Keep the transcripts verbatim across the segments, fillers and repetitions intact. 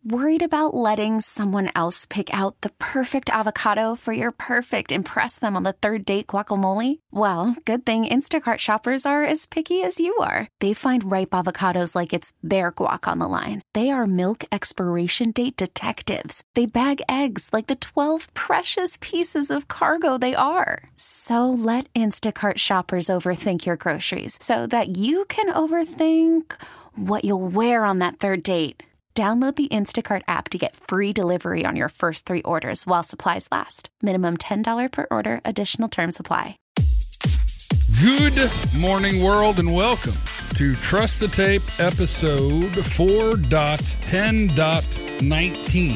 Worried about letting someone else pick out the perfect avocado for your perfect impress them on the third date guacamole? Well, good thing Instacart shoppers are as picky as you are. They find ripe avocados like it's their guac on the line. They are milk expiration date detectives. They bag eggs like the twelve precious pieces of cargo they are. So let Instacart shoppers overthink your groceries so that you can overthink what you'll wear on that third date. Download the Instacart app to get free delivery on your first three orders while supplies last. Minimum ten dollars per order. Additional terms apply. Good morning, world, and welcome to Trust the Tape episode four point ten point nineteen.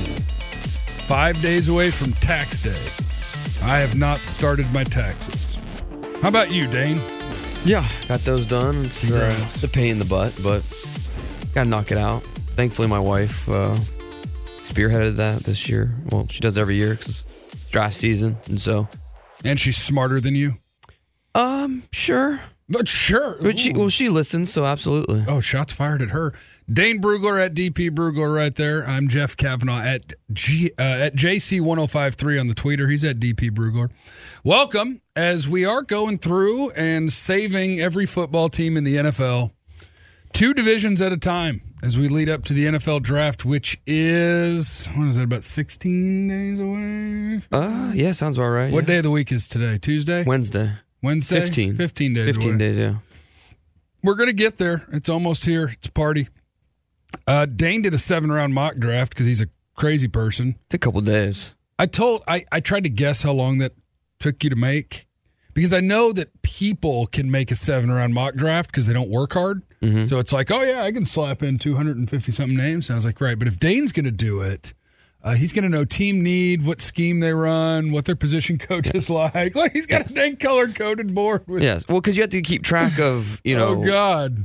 Five days away from tax day. I have not started my taxes. How about you, Dane? Yeah, got those done. It's, uh, it's a pain in the butt, but gotta knock it out. Thankfully, my wife uh, spearheaded that this year. Well, she does every year because it's draft season, and so. And she's smarter than you? Um, sure. But sure. But she, well, she listens, so absolutely. Oh, shots fired at her. Dane Brugler at D P Brugler right there. I'm Jeff Kavanaugh at G, uh, at J C one oh five three on the Twitter. He's at D P Brugler. Welcome, as we are going through and saving every football team in the N F L. Two divisions at a time as we lead up to the N F L draft, which is, what is that, about sixteen days away? Uh, yeah, sounds about right. What yeah. day of the week is today? Tuesday? Wednesday. Wednesday? fifteen. fifteen days fifteen away. days, yeah. We're going to get there. It's almost here. It's a party. Uh, Dane did a seven-round mock draft because he's a crazy person. It's a couple days. I told, I, I tried to guess how long that took you to make because I know that people can make a seven-round mock draft because they don't work hard. Mm-hmm. So it's like, oh, yeah, I can slap in two hundred fifty-something names. And I was like, right. But if Dane's going to do it, uh, he's going to know team need, what scheme they run, what their position coach is like. Like he's got yes. a dang color-coded board. With yes. Well, because you have to keep track of, you know. Oh, God.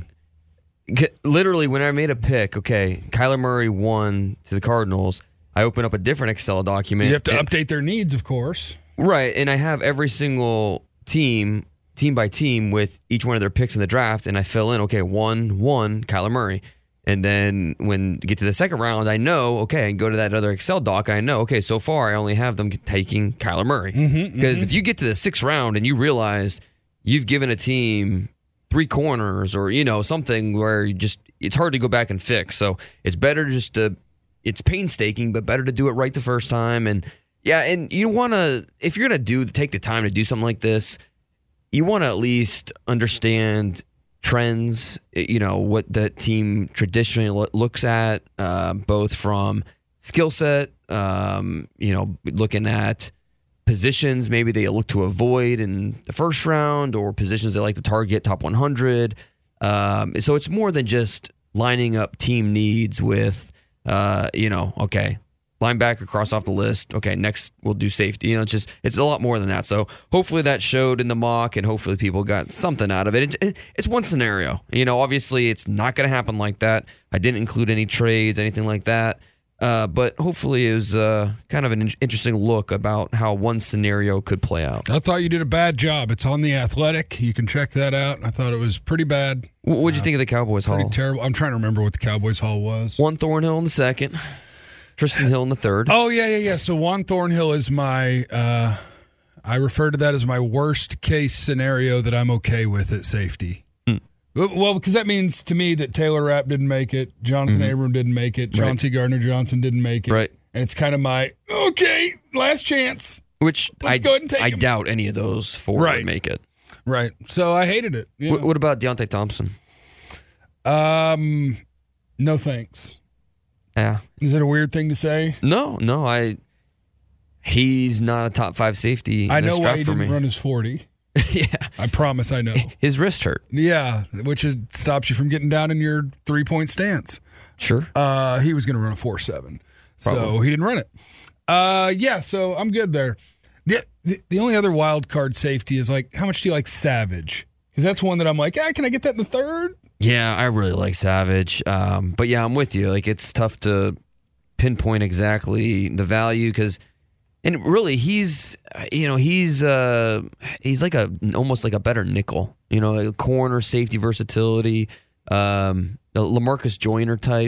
Literally, when I made a pick, okay, Kyler Murray won to the Cardinals, I open up a different Excel document. You have to and, update their needs, of course. Right. And I have every single team team by team with each one of their picks in the draft, and I fill in, okay, one, one, Kyler Murray. And then when you get to the second round, I know, okay, I can go to that other Excel doc, and I know, okay, so far I only have them taking Kyler Murray. Because mm-hmm, mm-hmm. if you get to the sixth round and you realize you've given a team three corners or, you know, something where you just, it's hard to go back and fix. So it's better just to, it's painstaking, but better to do it right the first time. And yeah, and you want to, if you're going to do, take the time to do something like this, you want to at least understand trends, you know, what the team traditionally looks at, uh, both from skill set, um, you know, looking at positions maybe they look to avoid in the first round or positions they like to target top one hundred. Um, so it's more than just lining up team needs with, uh, you know, okay, linebacker, cross off the list. Okay, next we'll do safety. You know, it's just, it's a lot more than that. So hopefully that showed in the mock and hopefully people got something out of it. it it's one scenario. You know, obviously it's not going to happen like that. I didn't include any trades, anything like that. Uh, but hopefully it was uh, kind of an interesting look about how one scenario could play out. I thought you did a bad job. It's on The Athletic. You can check that out. I thought it was pretty bad. What did you uh, think of the Cowboys pretty haul? Terrible. I'm trying to remember what the Cowboys haul was. Juan Thornhill in the second. Tristan Hill in the third. Oh, yeah, yeah, yeah. So Juan Thornhill is my, uh, I refer to that as my worst case scenario that I'm okay with at safety. Hmm. Well, because that means to me that Taylor Rapp didn't make it, Jonathan mm-hmm. Abram didn't make it, Chauncey right. Gardner-Johnson didn't make it. Right. And it's kind of my, okay, last chance. Which Let's I, go ahead and take I him. doubt any of those four right. would make it. Right. So I hated it. You know? What, what about Deontay Thompson? Um, no thanks. Yeah. Is it a weird thing to say? No, no. I. He's not a top five safety. I know why he for didn't me. run his forty. Yeah. I promise I know. His wrist hurt. Yeah, which is, stops you from getting down in your three-point stance. Sure. Uh, he was going to run a four seven, so he didn't run it. Uh, yeah, so I'm good there. The, the the only other wild card safety is, like, how much do you like Savage? Because that's one that I'm like, ah, can I get that in the third? Yeah, I really like Savage. Um, but, yeah, I'm with you. Like, it's tough to pinpoint exactly the value because – and really, he's, you know, he's uh, he's like a almost like a better nickel, you know, like corner, safety versatility, um, a LaMarcus Joyner type.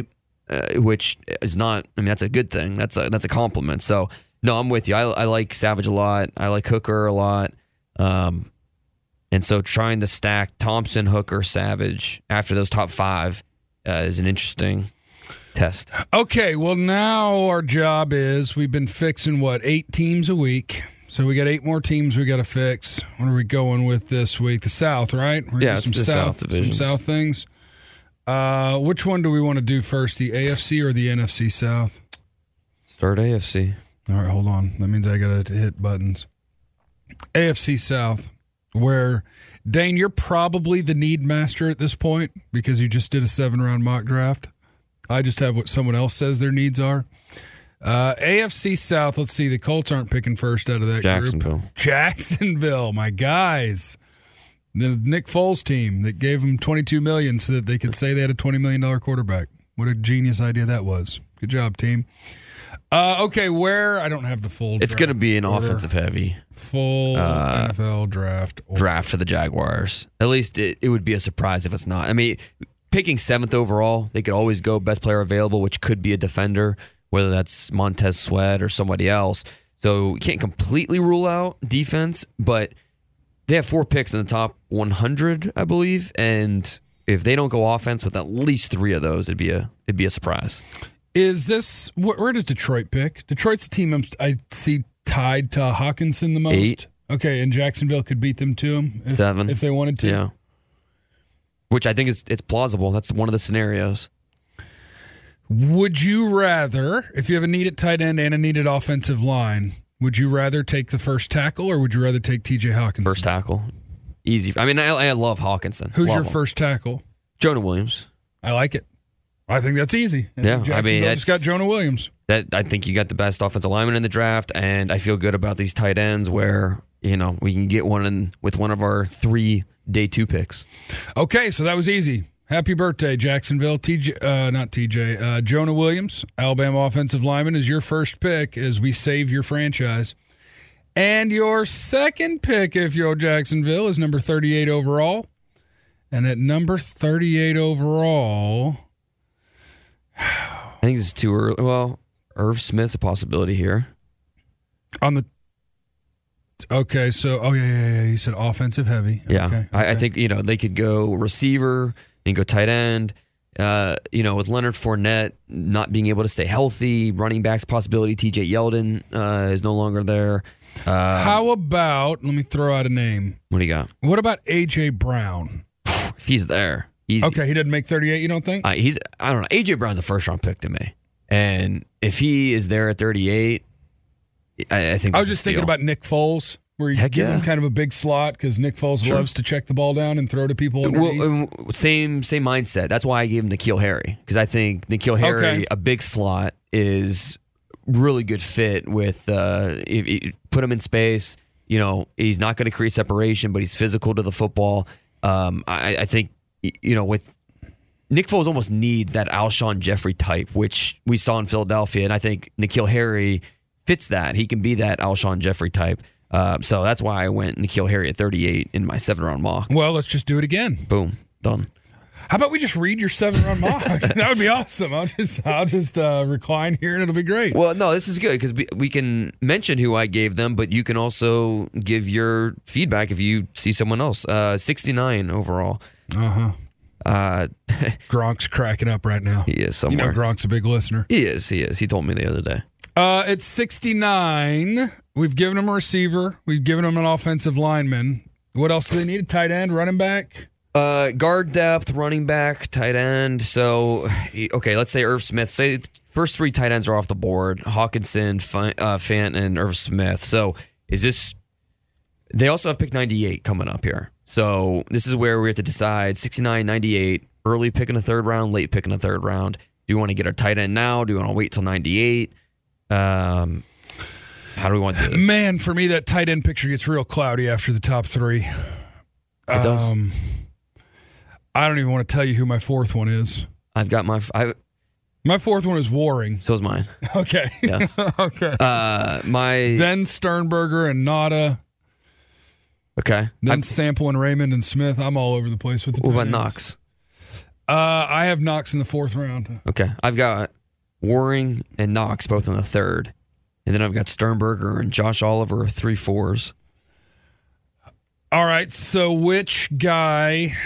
uh, which is not. I mean, that's a good thing. That's a that's a compliment. So no, I'm with you. I, I like Savage a lot. I like Hooker a lot. Um, and so trying to stack Thompson, Hooker, Savage after those top five uh, is an interesting test. Okay, well, now our job is we've been fixing, what, eight teams a week. So we got eight more teams we got to fix. What are we going with this week? The South, right? We're Yeah, some it's the South division. Some South things. Uh, which one do we want to do first, the A F C or the N F C South? Start A F C. All right, hold on. That means I got to hit buttons. A F C South, where, Dane, you're probably the need master at this point because you just did a seven-round mock draft. I just have what someone else says their needs are. Uh, A F C South, let's see. The Colts aren't picking first out of that Jacksonville. group. Jacksonville, my guys. The Nick Foles team that gave them twenty-two million dollars so that they could say they had a twenty million dollars quarterback. What a genius idea that was. Good job, team. Uh, okay, where? I don't have the full It's going to be an order. offensive heavy Full Uh, N F L draft. order. draft for the Jaguars. At least it, it would be a surprise if it's not. I mean, picking seventh overall, they could always go best player available, which could be a defender, whether that's Montez Sweat or somebody else. So you can't completely rule out defense, but they have four picks in the top one hundred, I believe, and if they don't go offense with at least three of those, it'd be a it'd be a surprise. Is this wh- where does Detroit pick? Detroit's a team I'm, I see tied to Hawkinson the most. Eight. Okay, and Jacksonville could beat them to them if, Seven. if they wanted to. Yeah, which I think is it's plausible. That's one of the scenarios. Would you rather, if you have a need at tight end and a need at offensive line, would you rather take the first tackle or would you rather take T J Hawkinson? First tackle, easy. I mean, I, I love Hawkinson. Who's Love your him. first tackle? Jonah Williams. I like it. I think that's easy. Yeah, I mean, Jacksonville that's- just got Jonah Williams. That I think you got the best offensive lineman in the draft, and I feel good about these tight ends where you know we can get one in with one of our three day two picks. Okay, so that was easy. Happy birthday, Jacksonville. T J, uh, not T J, uh, Jonah Williams, Alabama offensive lineman, is your first pick as we save your franchise. And your second pick, if you're Jacksonville, is number thirty-eight overall. And at number thirty-eight overall, I think this is too early. Well, Irv Smith's a possibility here. on the okay, so oh yeah, yeah, yeah, you said offensive heavy. Yeah, okay, I, I okay. think you know they could go receiver and go tight end. Uh, you know, with Leonard Fournette not being able to stay healthy, running backs possibility. T J Yeldon uh, is no longer there. Uh, How about, let me throw out a name. what do you got? What about A J Brown? If he's there, easy. Okay, he didn't make thirty-eight, you don't think? Uh, he's I don't know. A J Brown's a first round pick to me, and if he is there at thirty-eight, I, I think I was that's a just thinking steal. about Nick Foles, where you Heck give him yeah. kind of a big slot because Nick Foles Sure. loves to check the ball down and throw to people underneath. Well, um, same same mindset. That's why I gave him N'Keal Harry because I think N'Keal Harry, Okay. a big slot, is really good fit with. Uh, if, if- put him in space. You know, he's not going to create separation, but he's physical to the football. Um, I, I think you know with Nick Foles almost needs that Alshon Jeffrey type, which we saw in Philadelphia, and I think N'Keal Harry fits that. He can be that Alshon Jeffrey type. Uh, so that's why I went N'Keal Harry at thirty-eight in my seven round mock. Well, let's just do it again. Boom, done. How about we just read your seven round mock? That would be awesome. I'll just I'll just uh, recline here and it'll be great. Well, no, this is good because we, we can mention who I gave them, but you can also give your feedback if you see someone else. Uh, sixty-nine overall. Uh-huh. Uh, Gronk's cracking up right now. he is You somewhere. know Gronk's a big listener. He is. He is. He told me the other day. Uh, at sixty-nine, we've given him a receiver. We've given him an offensive lineman. What else do they need? A tight end, running back? Uh, guard depth, running back, tight end. So, okay, let's say Irv Smith. Say first three tight ends are off the board: Hawkinson, F- uh, Fant, and Irv Smith. So, is this? They also have pick ninety-eight coming up here. So this is where we have to decide: sixty-nine, ninety-eight, early pick in the third round, late pick in the third round. Do you want to get a tight end now? Do you want to wait till ninety-eight? Um, how do we want to do this? Man, for me, that tight end picture gets real cloudy after the top three. It does. Um, I don't even want to tell you who my fourth one is. I've got my. I, My fourth one is Waring. so's mine. Okay. Yes. okay. Uh, my. Then Sternberger and Nada. Okay. Then I've- Sample and Raymond and Smith. I'm all over the place with the what tight about ends. Knox? Uh, I have Knox in the fourth round. Okay. I've got Waring and Knox both in the third. And then I've got Sternberger and Josh Oliver, three fours. All right. So which guy...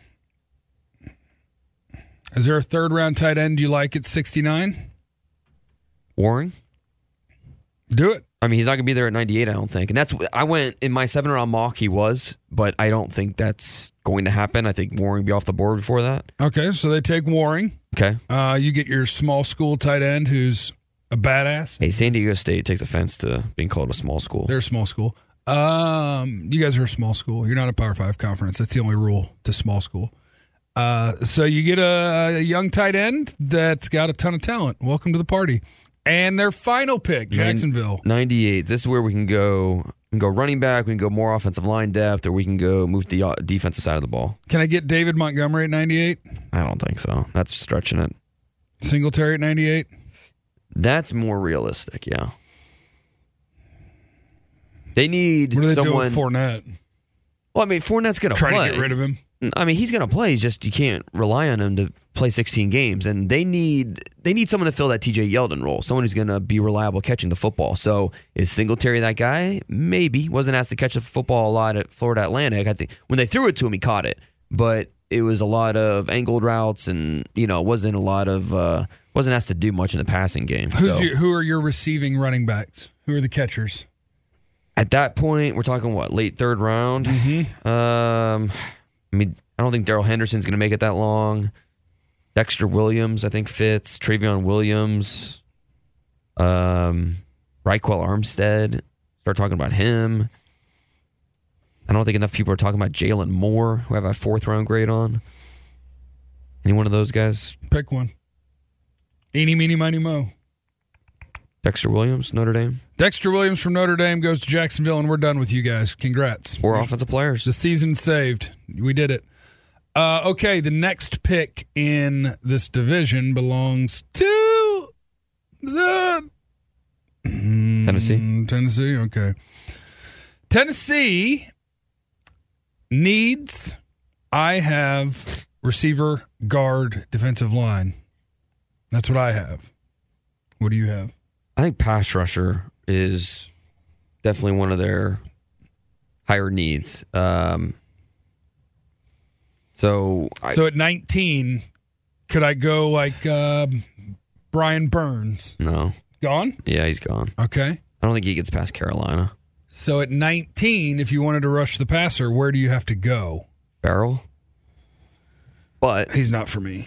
Is there a third round tight end you like at sixty-nine? Waring? Do it. I mean, he's not going to be there at ninety-eight, I don't think. And that's, I went, in my seven round mock, he was, but I don't think that's going to happen. I think Waring will be off the board before that. Okay, so they take Waring. Okay. Uh, you get your small school tight end who's a badass. Hey, San Diego State takes offense to being called a small school. They're a small school. Um, you guys are a small school. You're not a Power Five conference. That's the only rule to small school. Uh, so you get a, a young tight end that's got a ton of talent. Welcome to the party. And their final pick, Jacksonville. ninety-eight. This is where we can go. We can go running back. We can go more offensive line depth, or we can go move the uh, defensive side of the ball. Can I get David Montgomery at ninety-eight? I don't think so. That's stretching it. Singletary at ninety-eight? That's more realistic, yeah. They need what do they someone. Do with Fournette? Well, I mean, Fournette's going to play. Trying to get rid of him. I mean, he's going to play. He's just you can't rely on him to play sixteen games, and they need they need someone to fill that T J Yeldon role. Someone who's going to be reliable catching the football. So is Singletary that guy? Maybe. Wasn't asked to catch the football a lot at Florida Atlantic. I think when they threw it to him, he caught it, but it was a lot of angled routes, and you know, wasn't a lot of uh, wasn't asked to do much in the passing game. Who's so. your, who are your receiving running backs? Who are the catchers? At that point, we're talking what, late third round. Mm-hmm. Um, I mean. I don't think Darrell Henderson's going to make it that long. Dexter Williams, I think, fits. Travion Williams. Um, Raquel Armstead. Start talking about him. I don't think enough people are talking about Jalen Moore, who I have a fourth round grade on. Any one of those guys? Pick one. Eeny, meeny, miny, mo. Dexter Williams, Notre Dame. Dexter Williams from Notre Dame goes to Jacksonville, and we're done with you guys. Congrats. Four offensive players. The season's saved. We did it. Uh, okay, the next pick in this division belongs to the Tennessee. Tennessee, okay. Tennessee needs, I have receiver, guard, defensive line. That's what I have. What do you have? I think pass rusher is definitely one of their higher needs. Um, so, I, so at nineteen, could I go like uh, Brian Burns? No. Gone? Yeah, he's gone. Okay. I don't think he gets past Carolina. So at nineteen, if you wanted to rush the passer, where do you have to go? Farrell? But he's not for me.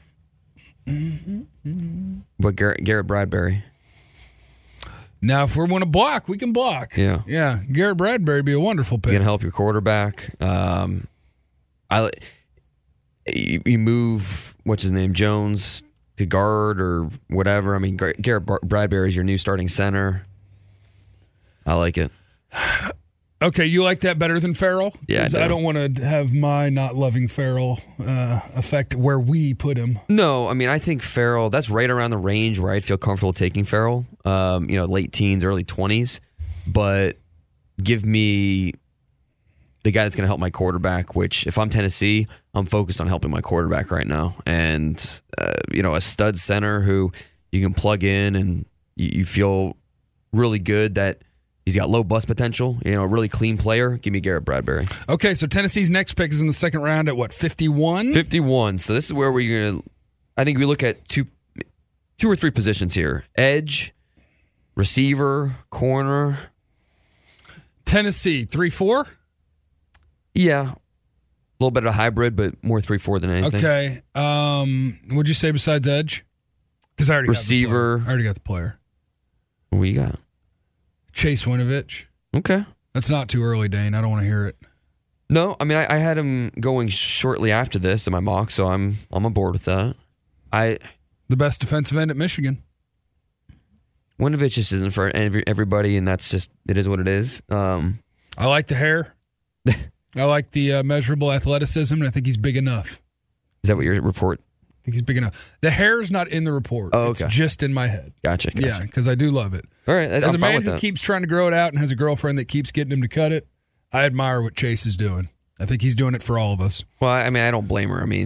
But Garrett, Garrett Bradbury. Now, if we want to block, we can block. Yeah. Yeah. Garrett Bradbury would be a wonderful pick. He's going to help your quarterback. Um, I you, you move, what's his name, Jones to guard or whatever. I mean, Garrett Bradbury is your new starting center. I like it. Okay, you like that better than Farrell? Yeah, I, do. I don't want to have my not loving Farrell uh, affect where we put him. No, I mean, I think Farrell, that's right around the range where I'd feel comfortable taking Farrell, um, you know, late teens, early twenties. But give me the guy that's going to help my quarterback, which if I'm Tennessee, I'm focused on helping my quarterback right now. And, uh, you know, a stud center who you can plug in and you, you feel really good that he's got low bust potential, you know, a really clean player. Give me Garrett Bradbury. Okay, so Tennessee's next pick is in the second round at what, fifty-one? fifty-one. So this is where we're going to, I think we look at two two or three positions here. Edge, receiver, corner. Tennessee, three four? Yeah. A little bit of a hybrid, but more three four than anything. Okay. Um, what'd you say besides edge? Because I already receiver. Got the player. I already got the player. What you got? Chase Winovich. Okay. That's not too early, Dane. I don't want to hear it. No, I mean I, I had him going shortly after this in my mock, so I'm I'm on board with that. I the best defensive end at Michigan. Winovich just isn't for every, everybody, and that's just it is what it is. Um, I like the hair. I like the uh, measurable athleticism, and I think he's big enough. Is that what your report? I think he's big enough. The hair's not in the report. Oh, okay. It's just in my head. Gotcha. gotcha. Yeah, because I do love it. All right. As I'm a fine man with who that. keeps trying to grow it out and has a girlfriend that keeps getting him to cut it, I admire what Chase is doing. I think he's doing it for all of us. Well, I mean, I don't blame her. I mean,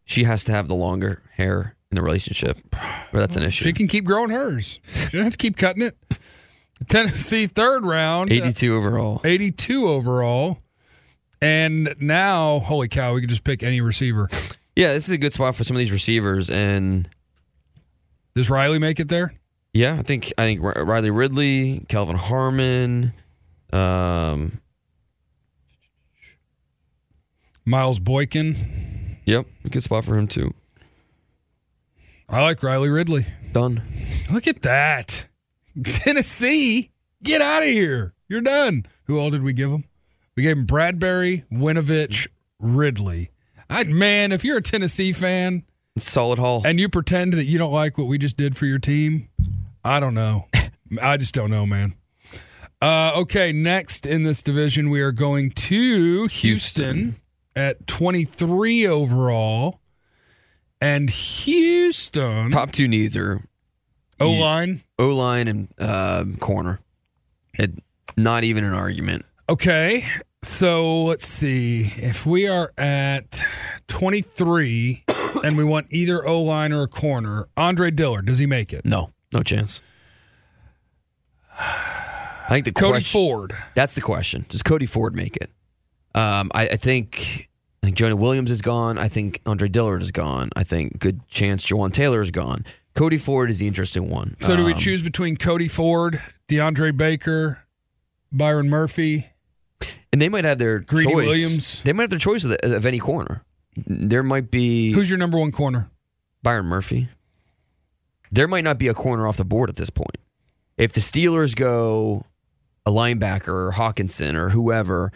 she has to have the longer hair in the relationship, or that's an issue. She can keep growing hers. She doesn't have to keep cutting it. Tennessee third round. eighty-two overall. eighty-two overall. And now, holy cow, we can just pick any receiver. Yeah, this is a good spot for some of these receivers. And does Riley make it there? Yeah, I think I think Riley Ridley, Kelvin Harmon, um, Miles Boykin. Yep, a good spot for him too. I like Riley Ridley. Done. Look at that. Tennessee, get out of here. You're done. Who all did we give him? We gave him Bradbury, Winovich, Ridley. I, man, if you're a Tennessee fan solid haul and you pretend that you don't like what we just did for your team, I don't know. I just don't know, man. Uh, okay, next in this division, we are going to Houston, Houston. at twenty-three overall. And Houston. Top two needs are O-line. O-line and uh, corner. It, not even an argument. Okay, so let's see. If we are at twenty-three and we want either O-line or a corner, Andre Dillard, does he make it? No, no chance. I think the Cody question, Ford. That's the question. Does Cody Ford make it? Um, I, I think I think Jonah Williams is gone. I think Andre Dillard is gone. I think good chance Jawan Taylor is gone. Cody Ford is the interesting one. So do we um, choose between Cody Ford, DeAndre Baker, Byron Murphy? And they might have their Greedy choice. Williams. They might have their choice of, the, of any corner. There might be... Who's your number one corner? Byron Murphy. There might not be a corner off the board at this point. If the Steelers go a linebacker or Hawkinson or whoever,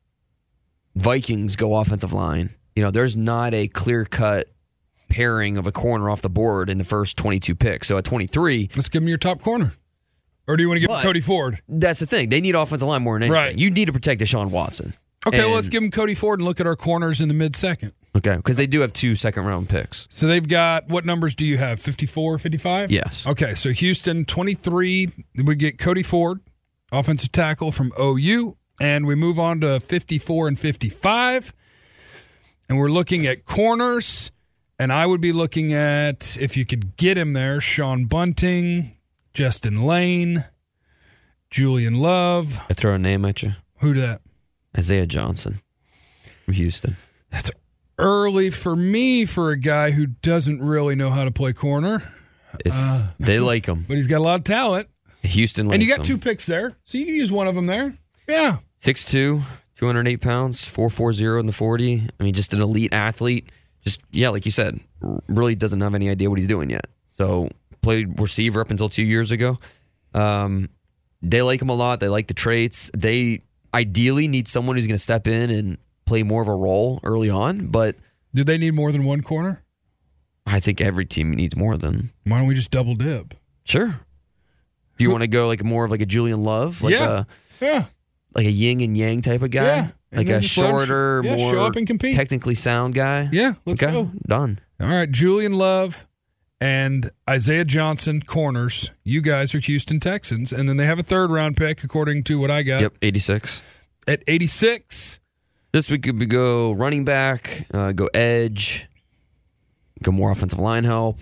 Vikings go offensive line, you know, there's not a clear-cut pairing of a corner off the board in the first twenty-two picks. So at twenty-three... Let's give him your top corner. Or do you want to give him Cody Ford? That's the thing. They need offensive line more than anything. Right. You need to protect Deshaun Watson. Okay, and, well, let's give him Cody Ford and look at our corners in the mid-second. Okay, because they do have two second-round picks. So they've got, what numbers do you have, fifty-four, fifty-five? Yes. Okay, so Houston, twenty-three, we get Cody Ford, offensive tackle from O U, and we move on to fifty-four and fifty-five, and we're looking at corners, and I would be looking at, if you could get him there, Sean Bunting, Justin Lane, Julian Love. I throw a name at you. Who that? Isaiah Johnson from Houston. That's early for me for a guy who doesn't really know how to play corner. It's, uh, they like him. But he's got a lot of talent. Houston likes And you got him. two picks there, so you can use one of them there. Yeah. six two, two hundred eight pounds, four forty in the forty. I mean, just an elite athlete. Just, yeah, like you said, really doesn't have any idea what he's doing yet. So, played receiver up until two years ago. Um, they like him a lot. They like the traits. They ideally need someone who's going to step in and play more of a role early on, but... Do they need more than one corner? I think every team needs more than... Why don't we just double dip? Sure. Do you want to go like more of like a Julian Love? Like yeah. A, yeah. Like a yin and yang type of guy? Yeah. Like a shorter, yeah, more show up and compete. technically sound guy? Yeah, let's okay. go. Done. All right, Julian Love and Isaiah Johnson, corners. You guys are Houston Texans. And then they have a third round pick, according to what I got. Yep, eighty-six. At eighty-six. This week could go running back, uh, go edge, go more offensive line help.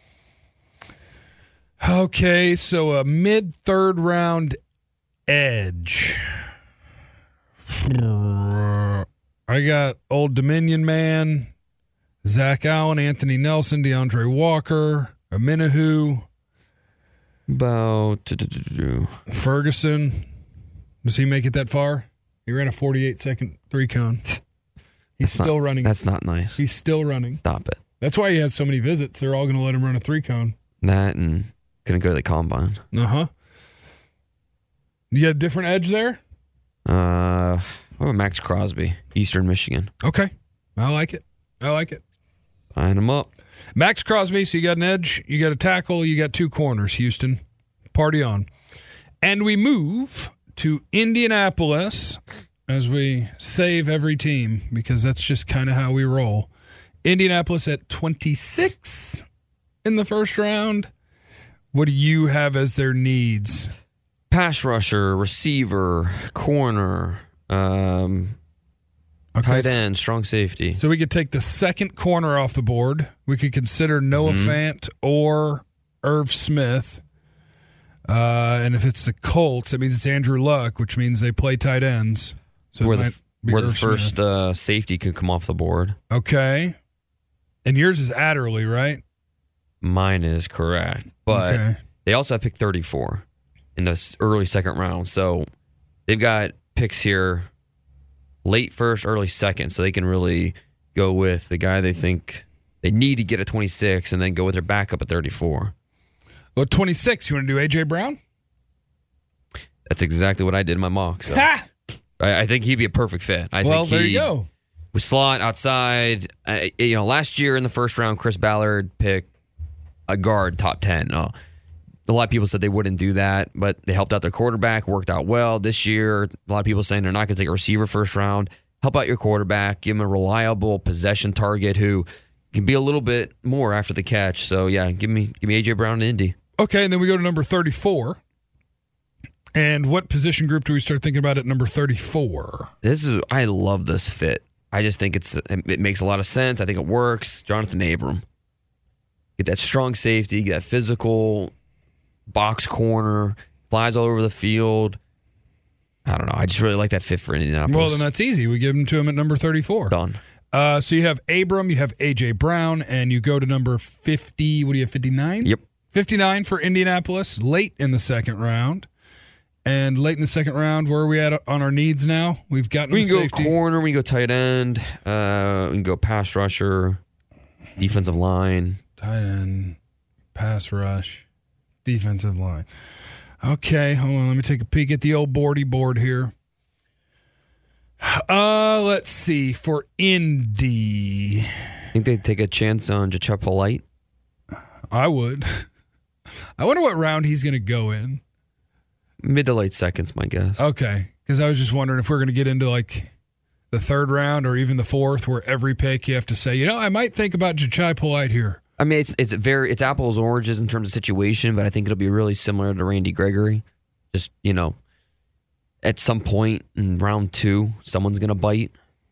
Okay, so a mid-third round edge. I got Old Dominion man, Zach Allen, Anthony Nelson, DeAndre Walker, Aminahu. About Ferguson. Does he make it that far? He ran a forty-eight second three cone. He's that's still not, running. That's not nice. He's still running. Stop it. That's why he has so many visits. They're all going to let him run a three cone. That and going to go to the combine. Uh huh. You got a different edge there? Uh, what about Max Crosby, Eastern Michigan? Okay. I like it. I like it. Line him up. Max Crosby, so you got an edge, you got a tackle, you got two corners, Houston. Party on. And we move to Indianapolis as we save every team because that's just kind of how we roll. Indianapolis at twenty-six in the first round. What do you have as their needs? Pass rusher, receiver, corner. Um, Okay. Tight end, strong safety. So we could take the second corner off the board. We could consider Noah Mhm. Fant or Irv Smith. Uh, and if it's the Colts, that means it's Andrew Luck, which means they play tight ends. So it where the, might be where the Irv first Smith. uh, safety could come off the board. Okay. And yours is Adderley, right? Mine is correct. But Okay. they also have pick thirty-four in the s- early second round. So they've got picks here late first, early second. So they can really go with the guy they think they need to get at twenty-six and then go with their backup at thirty-four. Well, twenty-six, you want to do A J. Brown? That's exactly what I did in my mock. So Ha! I, I think he'd be a perfect fit. I Well, think there he, you go. with slot outside, uh, you know, last year in the first round, Chris Ballard picked a guard top ten. Uh, a lot of people said they wouldn't do that, but they helped out their quarterback, worked out well. This year, a lot of people saying they're not going to take a receiver first round. Help out your quarterback, give him a reliable possession target who can be a little bit more after the catch. So yeah, give me give me A J. Brown and Indy. Okay, and then we go to number thirty-four. And what position group do we start thinking about at number thirty-four? This is I love this fit. I just think it's it makes a lot of sense. I think it works. Jonathan Abram. Get that strong safety, get that physical box corner, flies all over the field. I don't know. I just really like that fit for Indianapolis. Well, then that's easy. We give him to him at number thirty-four. Done. Uh, so you have Abram, you have A J. Brown, and you go to number fifty. What do you have, fifty-nine? Yep. fifty-nine for Indianapolis, late in the second round. And late in the second round, where are we at on our needs now? We've gotten We can go safety. corner, we can go tight end, uh, we can go pass rusher, defensive line. Tight end, pass rush, defensive line. Okay, hold on. Let me take a peek at the old boardy board here. Uh, let's see. For Indy, I think they'd take a chance on Jachep Polite. I would. I wonder what round he's going to go in. Mid to late seconds, my guess. Okay, because I was just wondering if we're going to get into like the third round or even the fourth, where every pick you have to say, you know, I might think about Jachai Polite here. I mean, it's it's very it's apples oranges in terms of situation, but I think it'll be really similar to Randy Gregory. Just you know, at some point in round two, someone's gonna bite,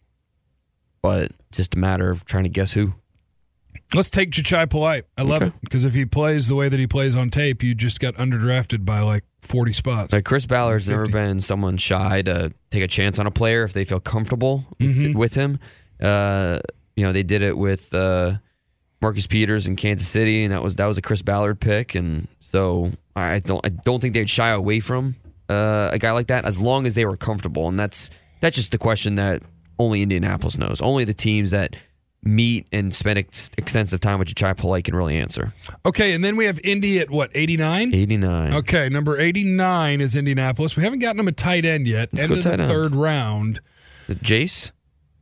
but just a matter of trying to guess who. Let's take Jachai Polite. I love Okay. it because if he plays the way that he plays on tape, you just got underdrafted by like forty spots. Like Chris Ballard's never fifty. been someone shy to take a chance on a player if they feel comfortable Mhm. with him. Uh, you know, they did it with uh, Marcus Peters in Kansas City, and that was that was a Chris Ballard pick, and so I don't I don't think they'd shy away from uh, a guy like that as long as they were comfortable, and that's that's just the question that only Indianapolis knows. Only the teams that meet and spend ex- extensive time with Jachai Polite can really answer. Okay, and then we have Indy at what, eighty-nine? eighty-nine. Okay, number eighty-nine is Indianapolis. We haven't gotten them a tight end yet. Let's End go of the tight end. third round. Jace?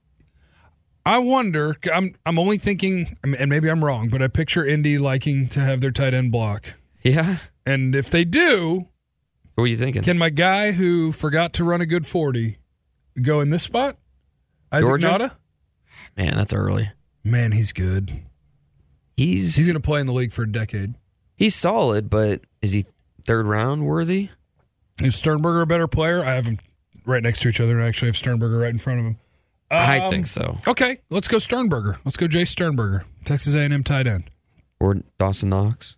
I wonder. I'm I'm only thinking, and maybe I'm wrong, but I picture Indy liking to have their tight end block. Yeah? And if they do, What were you thinking? can my guy who forgot to run a good forty go in this spot? Isaac Georgia? Nada? Man, that's early. Man, he's good. He's He's going to play in the league for a decade. he's solid, but is he third round worthy? Is Sternberger a better player? I have them right next to each other. I actually have Sternberger right in front of him. I Um, think so. Okay, let's go Sternberger. Let's go Jay Sternberger, Texas A and M tight end. Or Dawson Knox.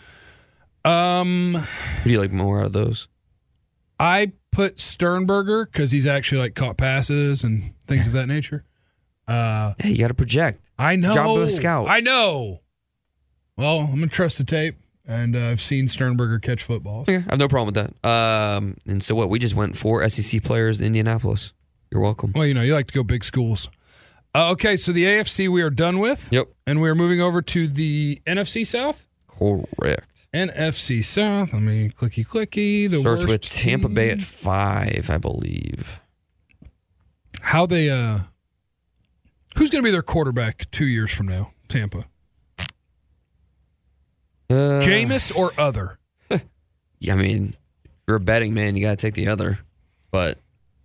Um, Who do you like more out of those? I put Sternberger because he's actually like caught passes and things of that nature. Uh, Hey, you got to project. I know. Job of a scout. I know. Well, I'm gonna trust the tape, and uh, I've seen Sternberger catch footballs. Okay, I have no problem with that. Um, and so what? We just went four S E C players in Indianapolis. You're welcome. Well, you know, you like to go big schools. Uh, okay, so the A F C we are done with. Yep. And we are moving over to the N F C South. Correct. N F C South. Let me clicky clicky. The Starts worst with Tampa Bay team. at five, I believe. How they? uh Who's going to be their quarterback two years from now? Tampa. Uh, Jameis or other? Yeah, I mean, if you're a betting man, you got to take the other. But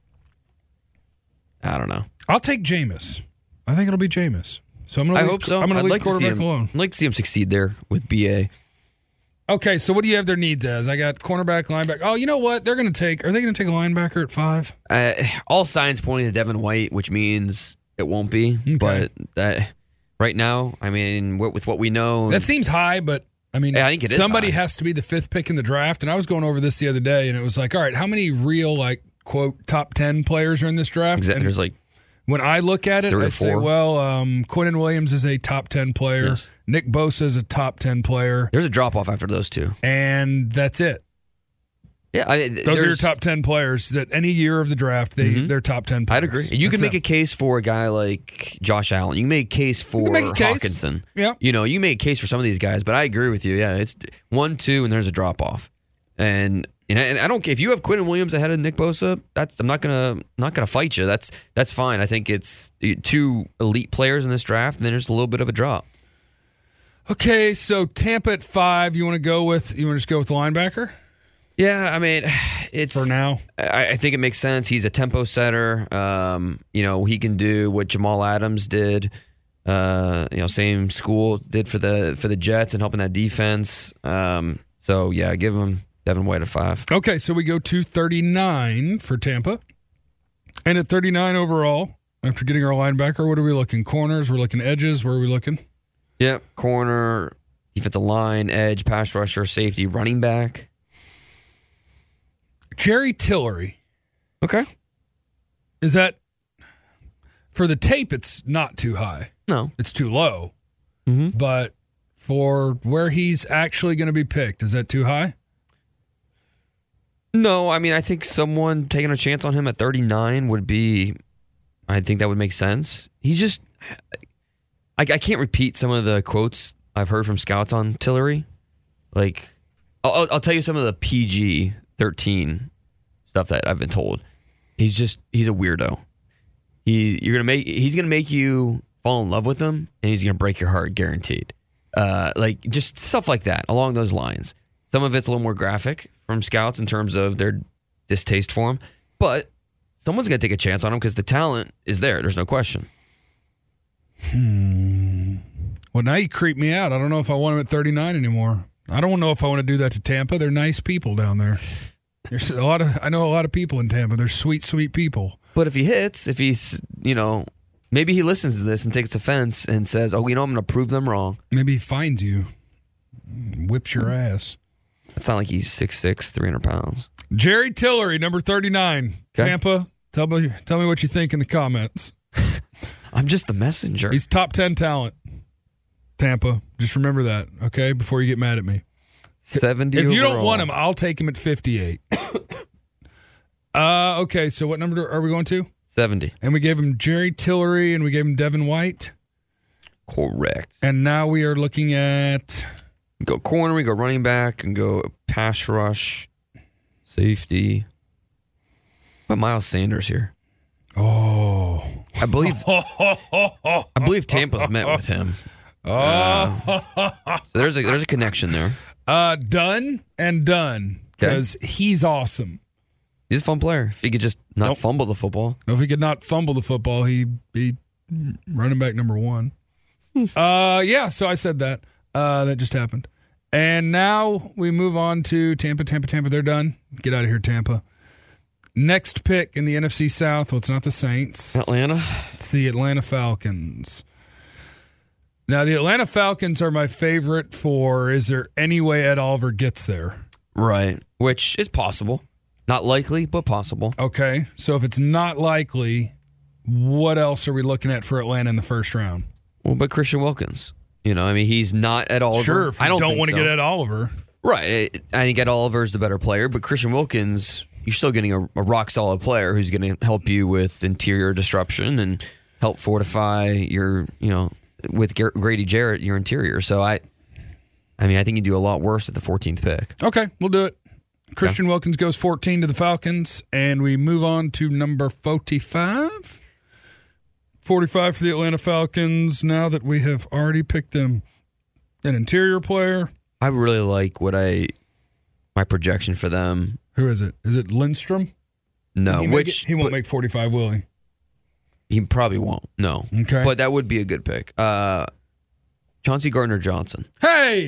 I don't know. I'll take Jameis. I think it'll be Jameis. So I'm going to. I hope so. I'm going to I'd leave like to see quarterback him. alone. I'd like to see him succeed there with B A. Okay, so what do you have their needs as? I got cornerback, linebacker. Oh, you know what? They're going to take. Are they going to take a linebacker at five? Uh, all signs pointing to Devin White, which means it won't be. Okay. But that, right now, I mean, with what we know, That seems high, but I mean, Yeah, I think it is somebody high. has to be the fifth pick in the draft. And I was going over this the other day, and it was like, all right, how many real, like, quote, top ten players are in this draft? exa- And there's like when I look at it, Three or I say, four. well, um, Quinnen Williams is a top ten player. Yes. Nick Bosa is a top ten player. there's a drop off after those two. And that's it. Yeah, I, Those are your there's- top ten players that any year of the draft, they, Mhm. they're top ten players. I'd agree. You That's can make it. a case for a guy like Josh Allen. You can make a case for can make a case. Hawkinson. Yeah. You know, you make a case for some of these guys, but I agree with you. Yeah, it's one, two, and there's a drop off. And and I, and I don't care if you have Quinnen Williams ahead of Nick Bosa. That's I'm not gonna not gonna fight you. That's that's fine. I think it's two elite players in this draft, and then there's a little bit of a drop. Okay, so Tampa at five. You want to go with? You want to just go with the linebacker Yeah, I mean, it's for now? I, I think it makes sense. He's a tempo setter. Um, you know, he can do what Jamal Adams did. Uh, you know, same school did for the for the Jets and helping that defense. Um, so yeah, give him Devin White at five. Okay, so we go to thirty-nine for Tampa, and at thirty-nine overall, after getting our linebacker, what are we looking? Corners? We're looking edges. Where are we looking? Yep, corner, defensive line, edge, pass rusher, safety, running back. Jerry Tillery. Okay. Is that for the tape? It's not too high. No. It's too low. Mm-hmm. But for where he's actually going to be picked, is that too high? No, I mean, I think someone taking a chance on him at thirty-nine would be, I think that would make sense. He's just, I, I can't repeat some of the quotes I've heard from scouts on Tillery. Like, I'll, I'll- I'll tell you some of the P G thirteen stuff that I've been told. He's just, he's a weirdo. He, you're gonna make, he's gonna make you fall in love with him, and he's gonna break your heart, guaranteed. Uh, like just stuff like that along those lines. Some of it's a little more graphic from scouts in terms of their distaste for him, but someone's going to take a chance on him because the talent is there. There's no question. Hmm. Well, now you creep me out. I don't know if I want him at thirty-nine anymore. I don't know if I want to do that to Tampa. They're nice people down there. There's a lot of I know a lot of people in Tampa. They're sweet, sweet people. But if he hits, if he's, you know, maybe he listens to this and takes offense and says, oh, you know, I'm going to prove them wrong. Maybe he finds you, whips your ass. It's not like he's six six, three hundred pounds. Jerry Tillery, number thirty-nine, Okay. Tampa. Tell me, tell me what you think in the comments. I'm just the messenger. He's top ten talent. Tampa. Just remember that, okay? Before you get mad at me. seventy If you don't overall. want him, I'll take him at fifty-eight. uh, okay, so what number are we going to? seventy. And we gave him Jerry Tillery and we gave him Devin White. Correct. And now we are looking at Go corner, we go running back, and go pass rush, safety. But Miles Sanders here. oh I believe I believe Tampa's met with him. Uh, so there's a there's a connection there. uh done and done because he's awesome. He's a fun player. If he could just not Nope. fumble the football. If he could not fumble the football, he'd be running back number one. uh yeah, so I said that. Uh that just happened. And now we move on to Tampa, Tampa, Tampa. They're done. Get out of here, Tampa. Next pick in the N F C South. Well, it's not the Saints. Atlanta. It's the Atlanta Falcons. Now, the Atlanta Falcons are my favorite for is there any way Ed Oliver gets there? Right. Which is possible. Not likely, but possible. Okay, so if it's not likely, what else are we looking at for Atlanta in the first round? Well, but Christian Wilkins. You know, I mean, he's not Ed Oliver. Sure, if you I don't, don't think want to so. get Ed Oliver. Right. I think Ed Oliver is the better player, but Christian Wilkins, you're still getting a, a rock solid player who's going to help you with interior disruption and help fortify your, you know, with Gar- Grady Jarrett, your interior. So I, I mean, I think you do a lot worse at the fourteenth pick. Okay, we'll do it. Christian Wilkins goes fourteen to the Falcons, and we move on to number forty-five. forty-five for the Atlanta Falcons. Now that we have already picked them an interior player. I really like what I, my projection for them. Who is it? Is it Lindstrom? No, he may which get- he won't but make forty-five, will he? he probably won't. No, Okay. but that would be a good pick. Uh, Chauncey Gardner Johnson. Hey,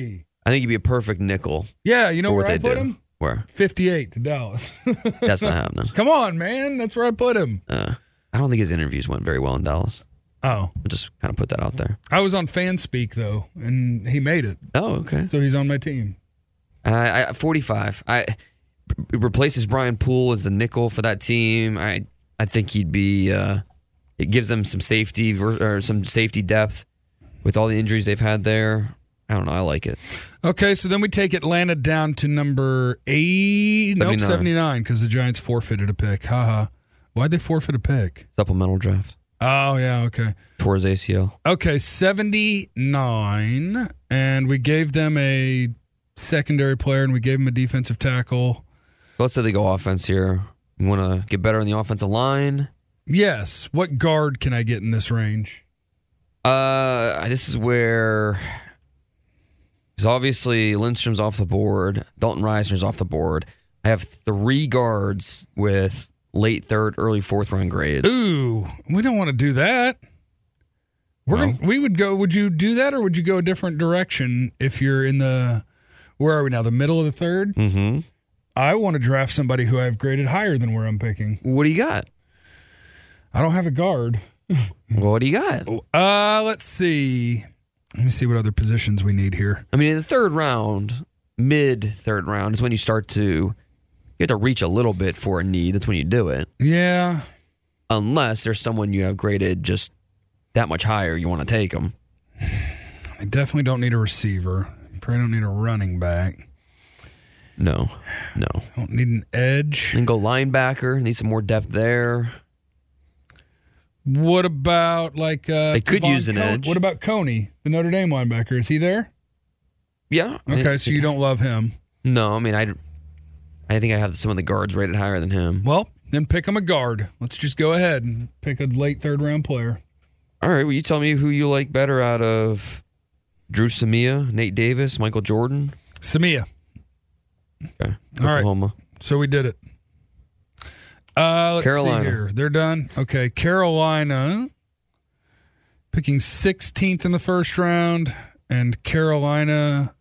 I think he'd be a perfect nickel. Yeah, you know for where what I they put do. him? Where? fifty-eight to Dallas. That's not happening. Come on, man. That's where I put him. Uh, I don't think his interviews went very well in Dallas. Oh. I'll just kind of put that out there. I was on Fanspeak, though, and he made it. Oh, okay. So he's on my team. Uh, I, forty-five. I replaces Brian Poole as the nickel for that team. I I think he'd be. Uh, it gives them some safety ver- or some safety depth with all the injuries they've had there. I don't know. I like it. Okay, so then we take Atlanta down to number eight. Nope, seventy-nine. seventy-nine, because the Giants forfeited a pick. Haha. Why'd they forfeit a pick? Supplemental draft. Oh, yeah, okay. Tore his A C L. Okay, seventy-nine, and we gave them a secondary player, and we gave them a defensive tackle. Let's say they go offense here. You want to get better on the offensive line? Yes. What guard can I get in this range? Uh, this is where... Because obviously Lindstrom's off the board. Dalton Reisner's off the board. I have three guards with late third, early fourth round grades. Ooh, we don't want to do that. We're No. gonna, we would go. Would you do that, or would you go a different direction if you're in the? Where are we now? The middle of the third. Mm-hmm. I want to draft somebody who I've graded higher than where I'm picking. What do you got? I don't have a guard. What do you got? Uh, let's see. Let me see what other positions we need here. I mean, in the third round, mid third round is when you start to you have to reach a little bit for a need. That's when you do it. Yeah. Unless there's someone you have graded just that much higher, you want to take them. I definitely don't need a receiver. Probably don't need a running back. No, no. Don't need an edge. Then go linebacker. Need some more depth there. What about like uh They could Tavon use an Con- edge. What about Coney, the Notre Dame linebacker? Is he there? Yeah. Okay, so you don't love him. No, I mean, I, I think I have some of the guards rated higher than him. Well, then pick him a guard. Let's just go ahead and pick a late third round player. All right, well, you tell me who you like better out of Drew Samia, Nate Davis, Michael Jordan. Samia. Okay. All right. Oklahoma. So we did it. Uh, let's Carolina. see here. They're done. Okay, Carolina picking sixteenth in the first round, and Carolina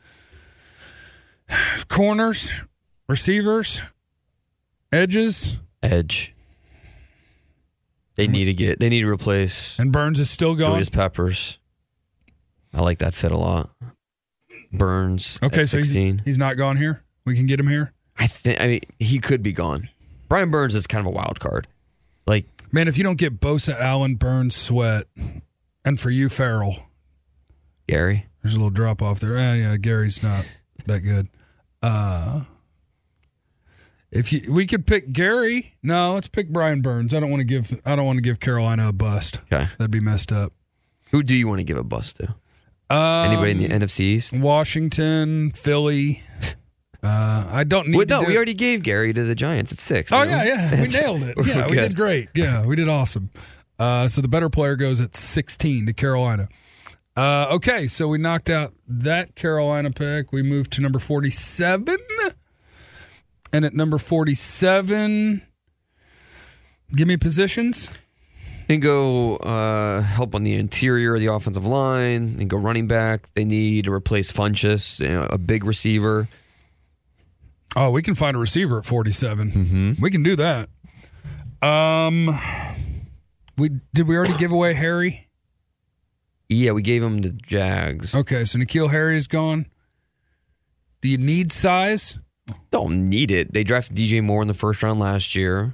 corners, receivers, edges, Edge. They need to get. They need to replace and Burns is still gone. Julius Peppers. I like that fit a lot. Burns. Okay, at so he's, sixteen. he's not gone here. We can get him here. I think. I mean, he could be gone. Brian Burns is kind of a wild card. Like, Man, if you don't get Bosa, Allen, Burns, Sweat, and for you, Farrell, Gary. there's a little drop off there. Eh, yeah, Gary's not that good. Uh, if you, we could pick Gary. No, let's pick Brian Burns. I don't want to give. I don't want to give Carolina a bust. Okay. That'd be messed up. Who do you want to give a bust to? Um, Anybody in the N F C East? Washington, Philly. Uh, I don't need. Wait, to no, do we it. already gave Gary to the Giants at six. Oh no? yeah, yeah, we nailed it. We're Yeah, we good. did great. Yeah, we did awesome. Uh, so the better player goes at sixteen to Carolina. Uh, okay, so we knocked out that Carolina pick. We moved to number forty-seven, and at number forty-seven, give me positions. And go uh, help on the interior of the offensive line and go running back. They need to replace Funchess, you know, a big receiver. Oh, we can find a receiver at forty-seven. Mm-hmm. We can do that. Um, we did we already give away Harry? Yeah, we gave him the Jags. Okay, so N'Keal Harry is gone. Do you need size? Don't need it. They drafted D J Moore in the first round last year.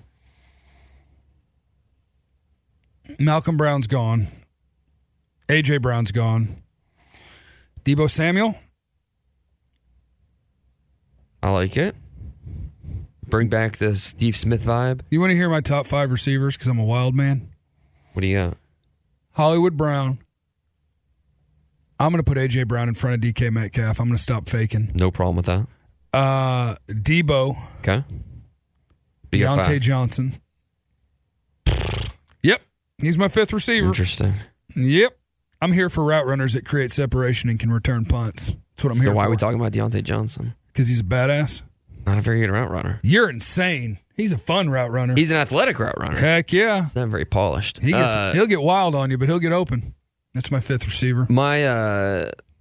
Malcolm Brown's gone. A J Brown's gone. Deebo Samuel? I like it. Bring back the Steve Smith vibe. You want to hear my top five receivers because I'm a wild man? What do you got? Hollywood Brown. I'm going to put A J Brown in front of D K Metcalf. I'm going to stop faking. No problem with that. Uh, Deebo. Okay. You got Deontay five. Johnson. Yep. He's my fifth receiver. Interesting. Yep. I'm here for route runners that create separation and can return punts. That's what I'm here So why for. are we talking about Deontay Johnson? Because he's a badass. Not a very good route runner. You're insane. He's a fun route runner. He's an athletic route runner. Heck yeah. He's not very polished. He gets, Uh, he'll get wild on you, but he'll get open. That's my fifth receiver. my uh,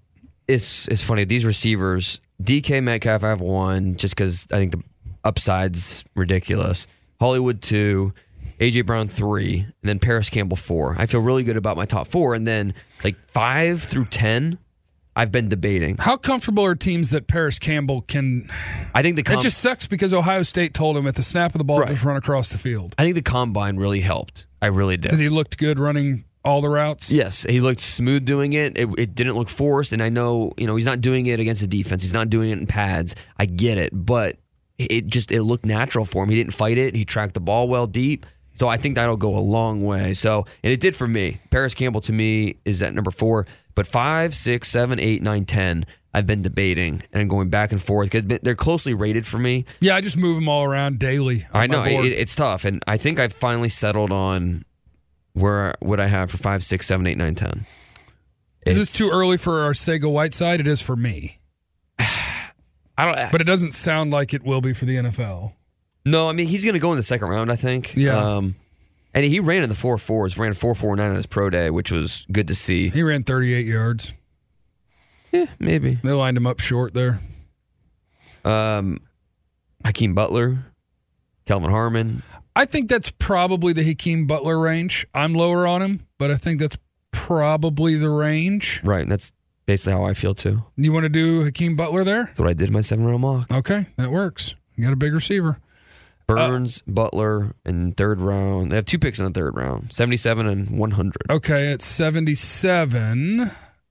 it's it's funny. These receivers, D K Metcalf, I have one just because I think the upside's ridiculous. Hollywood two, A J Brown three, and then Paris Campbell four. I feel really good about my top four, and then like five through ten, I've been debating. How comfortable are teams that Paris Campbell can? I think the com- it just sucks because Ohio State told him at the snap of the ball Right. just run across the field I think the combine really helped. I really did. because he looked good running all the routes. Yes, he looked smooth doing it. it. It didn't look forced, and I know you know he's not doing it against the defense. He's not doing it in pads. I get it, but it just it looked natural for him. He didn't fight it. He tracked the ball well deep. So I think that'll go a long way. So and it did for me. Paris Campbell to me is at number four, but five, six, seven, eight, nine, ten. I've been debating and going back and forth because they're closely rated for me. Yeah, I just move them all around daily. on I my know board. it, it's tough, and I think I've finally settled on where what I have for five, six, seven, eight, nine, ten. Is this It's- too early for our Sega Whiteside? It is for me, I don't. but it doesn't sound like it will be for the N F L. No, I mean he's going to go in the second round. I think. Yeah. Um, and he ran in the four fours, ran four four nine on his pro day, which was good to see. He ran thirty-eight yards. Yeah, maybe. They lined him up short there. Um, Hakeem Butler, Kelvin Harmon. I think that's probably the Hakeem Butler range. I'm lower on him, but I think that's probably the range. Right, and that's basically how I feel too. You want to do Hakeem Butler there? That's what I did in my seven round mock. Okay, that works. You got a big receiver. Burns, Butler, and third round. They have two picks in the third round, seventy-seven and one hundred. Okay, at seventy-seven.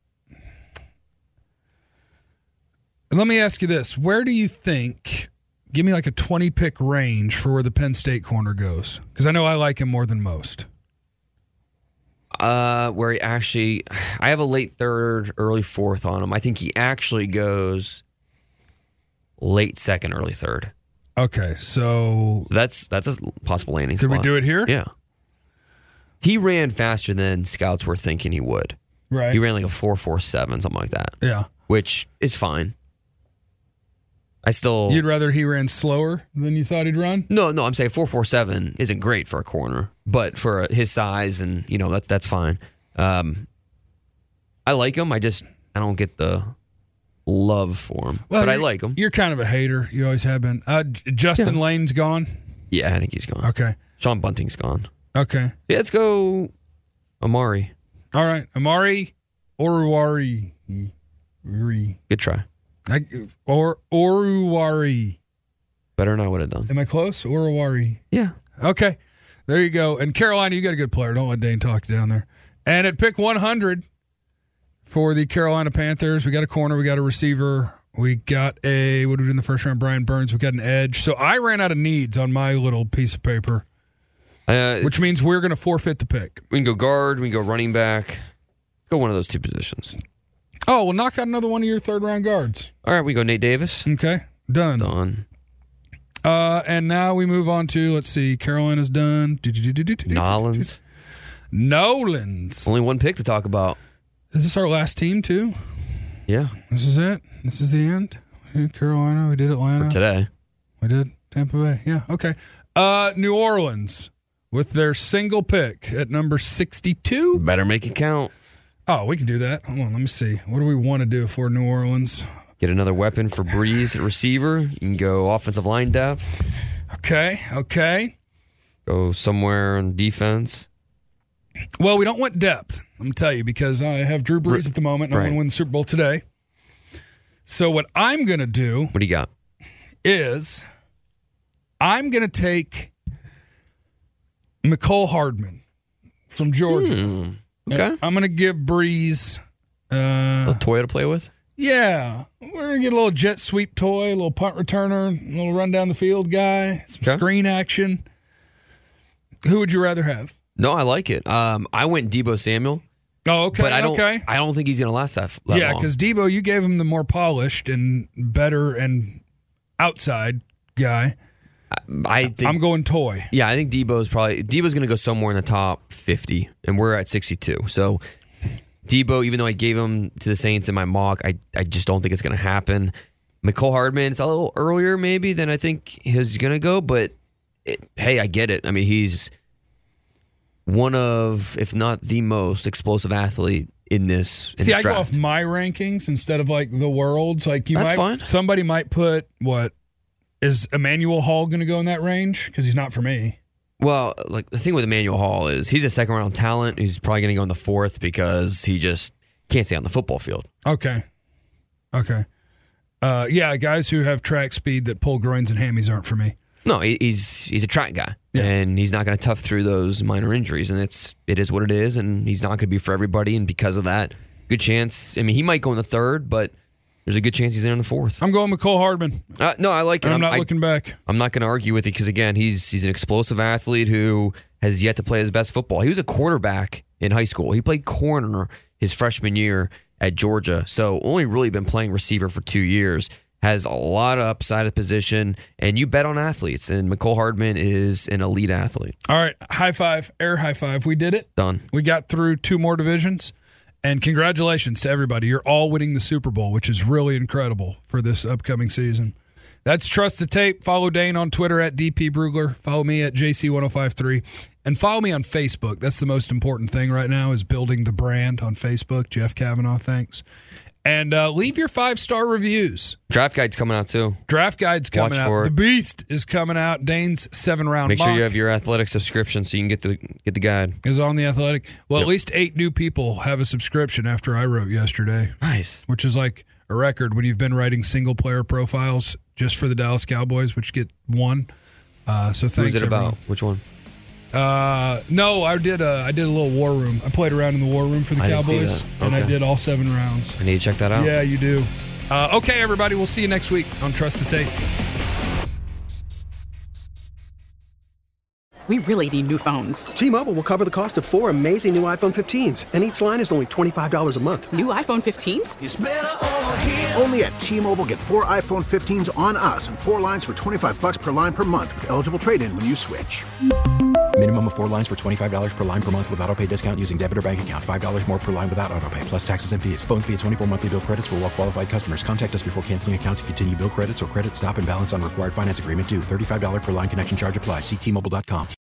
Let me ask you this. Where do you think, give me like a twenty-pick range for where the Penn State corner goes? Because I know I like him more than most. Uh, where he actually, I have a late third, early fourth on him. I think he actually goes late second, early third. Okay, so That's that's a possible landing did spot. we do it here? Yeah. He ran faster than scouts were thinking he would. Right. He ran like a four four seven, something like that, Yeah. which is fine. I still You'd rather he ran slower than you thought he'd run? no, no. I'm saying four four seven isn't great for a corner, but for his size and you know that's that's fine. Um, I like him. I just I don't get the love for him, Well, but I you're- like him. You're kind of a hater. You always have been. Uh, J- Justin Yeah. Lane's gone? Yeah, I think he's gone. Okay. Sean Bunting's gone. Okay. Yeah, let's go Amari. All right. Amari Oruwari. Uri. Good try. I, or Oruwari. Better than I would have done. Am I close? Oruwari. Yeah. Okay. There you go. And Carolina, you got a good player. Don't let Dane talk you down there. And at pick one hundred for the Carolina Panthers, we got a corner, we got a receiver, we got a, what did we do in the first round? Brian Burns, we got an edge. So I ran out of needs on my little piece of paper, Uh, which means we're going to forfeit the pick. we can go guard, we can go running back. Go one of those two positions. Oh, we'll knock out another one of your third round guards. All right, we go Nate Davis. Okay. Done. Done. Uh, and now we move on to, let's see, Carolina's done. Nolans. Nolans. Only one pick to talk about. Is this our last team, too? Yeah, This is it? This is the end? We did Carolina, we did Atlanta. for today. We did Tampa Bay. Yeah, okay. Uh, New Orleans with their single pick at number sixty-two. Better make it count. Oh, we can do that. Hold on, let me see. What do we want to do for New Orleans? Get another weapon for Breeze at receiver. You can go offensive line depth. Okay, okay. Go somewhere on defense. Well, we don't want depth, I'm going to tell you, because I have Drew Brees at the moment, and I want to Right. win the Super Bowl today. So what I'm going to do What do you got? is I'm going to take McCole Hardman from Georgia. Hmm. Okay. I'm going to give Breeze... Uh, A toy to play with? Yeah, we're gonna get a little jet sweep toy, a little punt returner, a little run down the field guy, some Okay. screen action. Who would you rather have? No, I like it. Um, I went Debo Samuel, Oh, okay, but I don't. okay. I don't think he's going to last that, that Yeah, long. because Debo, you gave him the more polished and better and outside guy. I think. I'm going toy. yeah, I think Debo's probably Debo's going to go somewhere in the top fifty, and we're at sixty-two. So Debo, even though I gave him to the Saints in my mock, I I just don't think it's going to happen. McCole Hardman, it's a little earlier maybe than I think he's going to go, but it, hey, I get it. I mean, he's one of, if not the most explosive athlete in this. In See, this I draft. go off my rankings instead of like the world's. Like you That's might, fine. Somebody might put what is Emmanuel Hall going to go in that range because he's not for me. Well, like the thing with Emmanuel Hall is he's a second round talent. He's probably going to go in the fourth because he just can't stay on the football field. Okay, okay, uh, yeah. Guys who have track speed that pull groins and hammies aren't for me. No, he- he's he's a track guy, Yeah. and he's not going to tough through those minor injuries, and it's it is what it is, and he's not going to be for everybody, and because of that, good chance. I mean, he might go in the third, but there's a good chance he's in the fourth. I'm going Mecole Hardman. Uh, no, I like it. And I'm not I, looking back. I'm not going to argue with you because again, he's he's an explosive athlete who has yet to play his best football. He was a quarterback in high school. He played corner his freshman year at Georgia, so only really been playing receiver for two years. Has a lot of upside at position, and you bet on athletes, and Mecole Hardman is an elite athlete. All right, high five, air high five. We did it. Done. We got through two more divisions, and congratulations to everybody. You're all winning the Super Bowl, which is really incredible for this upcoming season. That's Trust the Tape. Follow Dane on Twitter at D P Brugler. Follow me at J C one oh five three. And follow me on Facebook. That's the most important thing right now is building the brand on Facebook. Jeff Kavanaugh, thanks. And uh, leave your five-star reviews. Draft guide's coming out too. Draft guide's coming Watch out. for it. The Beast is coming out. Dane's seven-round Make mock sure you have your athletic subscription so you can get the get the guide. is on the Athletic. Well, Yep. at least eight new people have a subscription after I wrote yesterday, Nice. which is like a record when you've been writing single-player profiles just for the Dallas Cowboys, which get one. Uh, so thanks, Who's it everyone. about? Which one? Uh, no, I did a I did a little war room. I played around in the war room for the I didn't see Cowboys, that. and I Okay. did all seven rounds. I need to check that out. Yeah, you do. Uh, okay, everybody, we'll see you next week on Trust the Tape. We really need new phones. T-Mobile will cover the cost of four amazing new iPhone fifteens, and each line is only twenty-five dollars a month. New iPhone fifteens? Only at T-Mobile, get four iPhone fifteens on us and four lines for twenty-five bucks per line per month with eligible trade-in when you switch. Minimum of four lines for twenty-five dollars per line per month with autopay discount using debit or bank account. five dollars more per line without autopay, plus taxes and fees. Phone fee at twenty-four monthly bill credits for well-qualified customers. Contact us before canceling account to continue bill credits or credit stop and balance on required finance agreement due. thirty-five dollars per line connection charge applies. See T Mobile dot com.